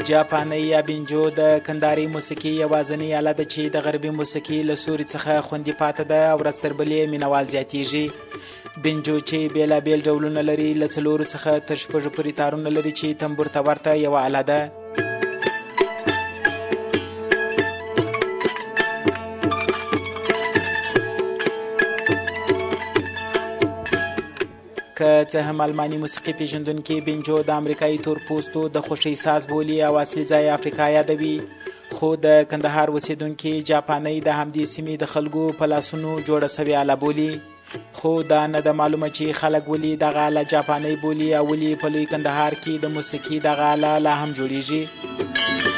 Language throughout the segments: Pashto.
جاپاني یا بینجو د کنداري موسیقي یوازینۍ آله ده چې د غربي موسیقي له سوري څخه خوندي پاته ده او ورځ تر بلې مینوال زیاتیږي. بینجو چې بیلابیل ډولونه لري له 4 څخه تر 6 پورې تارونه لري چې تنبور ته ورته یوه آله ده. که څه هم الماني موسیقي پیژندونکي بینجو د امریکایي تورپوستو د خوښۍ ساز بولي او اصلي ځای افریقا یادوي، خو د کندهار اوسیدونکي جاپانۍ د همدې سیمې د خلکو په لاسونو جوړه سوې آله بولي. خو دا نه ده معلومه چې خلک ولې دغه آله جاپانۍ بولي او ولې په لوی کندهار کې د موسیقي دغه آله لا هم جوړیږي.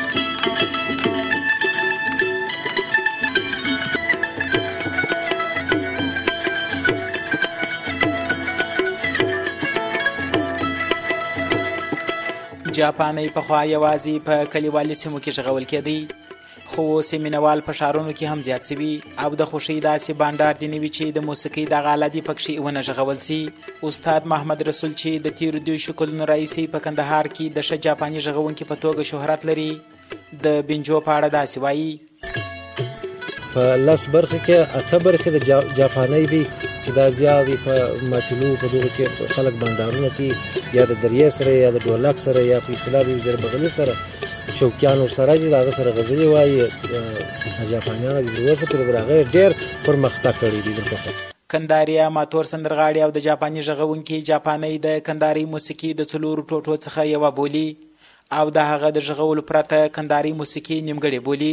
جاپانۍ پخوا یوازې په کلیوالي سیمو کې ژغول کېدی، خو اوس یې مینوال په ښارونو کې هم زیات سوي او د خوښۍ داسې بانډار دې نه وي چې د موسیقۍ دغه آله دې پکښې ونه ژغول سي. استاد محمد رسول چې د تیرو 2 کلونو راهیسې په کندهار کې د ښه جاپاني ژغونکي په توګه شهرت لري، د بینجو په اړه داسې وایي: په 10 برخې کې 8 برخې د جاپانۍ دي چې دا زیات په ماټینو په دغه کې خلک بانډارونه کوي، یا د دریې سره یا د ډولک سره یا په اصطلاح د زربغلي سره شوقیان ورسره دي، د هغه سره غزلې وایي. جاپانیانو د اوسه پورې د هغې ډېر پرمختګ کړی دی. دلته کنداري اماتور سندرغاړي او د جاپاني ژغونکي جاپانۍ د کنداري موسیقي د 4 ټوټو څخه یوه بولي او د هغه د ژغولو پرته کنداري موسیقي نیمګړې بولي.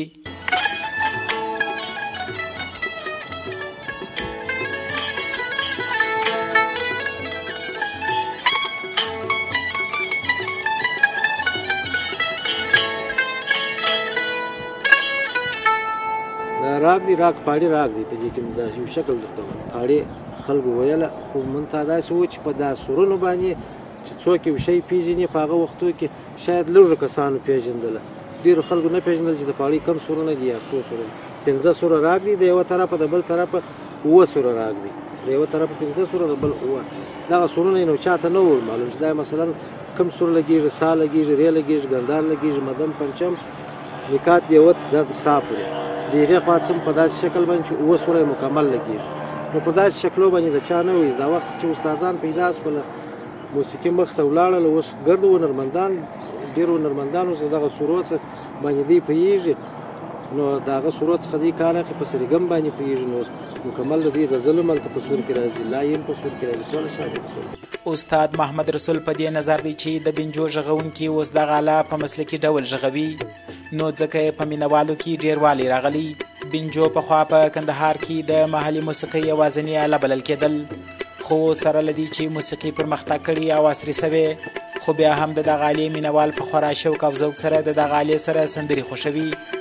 راګ دی، راګ پاړي راګ دی، په دې کې دا یو شکل درته پاړي خلکو ویله، خو مونږ ته داسې و چې په دا سرونو باندې چې څوک یو شی پیژني په هغه وختو کې شاید لږو کسانو پیژندله، ډېرو خلکو نه پیژندل چې د پاړي کم سرونه دي یا څو سره. 15 سوره راګ دی، د یوه طرفه د بل طرفه 9 سوره راګ دی، د یوه طرفه 15 سوره د بل 9. دغه سرونه نو چاته نه ول معلوم چې دا مثلا کم سور لګېږي، سا لګېږي، ری لګېږي، ګندار لګېږي، مدم پنچم نکات دیوت زد سا پورې د هغې خوا سم په داسې شکل باندې چې 9 سوره مکمل لګېږي. نو په داسې شکلو باندې د چا نه وي. دا وخت چې استادان پیدا شول موسیقي مخ ته ولاړل، اوس ګرد هنرمندان ډېر هنرمندان اوس دغه سورو باندې دی پوهېږي، نو د هغه سورو څخه دی کار اخلي، په سریګم باندې پوهېږي، نو مکمل د دې غزل هم هلته په سور کې راځي، لایم په سور کې راځي، ټوله شاعري په سور کې. استاد محمد رسول په دې نظر دی چې د بینجو ژغونکي اوس دغه آله په مسلکي ډول ژغوي، نو ځکه یې په مینوالو کې ډېروالی راغلی. بینجو پخوا په کندهار کې د محلي موسیقۍ یوازینۍ آله بلل کېدل، خو سره له دې چې موسیقي پرمختګ کړي او عصري سوې، خو بیا هم د دغه آلې مینوال په خورا شوق او ذوق سره د دغه آلې سره سندرې خوښوي.